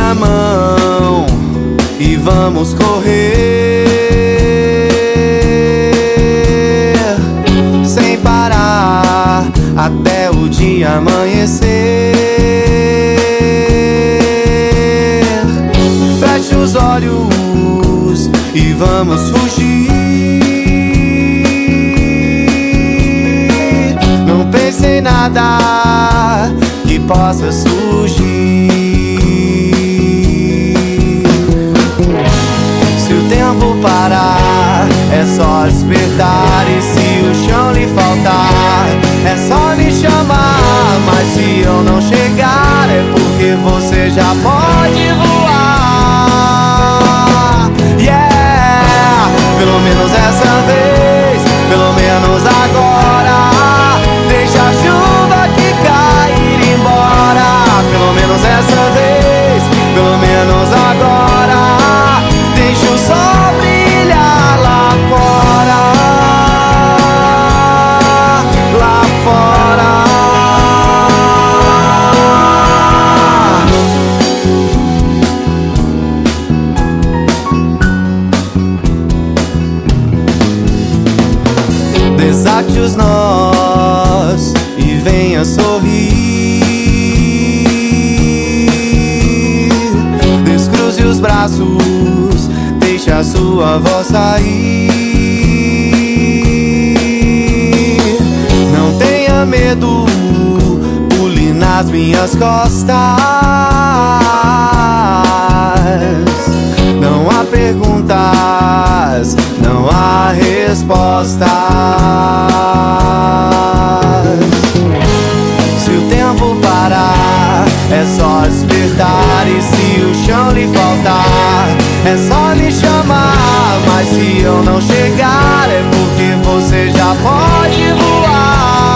a mão e vamos correr sem parar até o dia amanhecer. Feche os olhos e vamos fugir. Não pense em nada que possa surgir. Se o tempo parar, é só despertar. E se o chão lhe faltar, é só me chamar. Mas se eu não chegar, é porque você já pode voar. Yeah! Pelo menos essa vez, pelo menos agora, deixa a chuva que cai ir embora. Pelo menos essa vez, pelo menos agora, deixa o sol brilhar lá fora. Lá fora. Desate os nós e venha sorrir. Descruze os braços, deixe a sua voz sair. Não tenha medo, pule nas minhas costas. Não há perguntas, não há respostas. Se o tempo parar, é só despertar. E se o chão lhe faltar, é só me chamar. Mas se eu não chegar, é porque você já pode voar.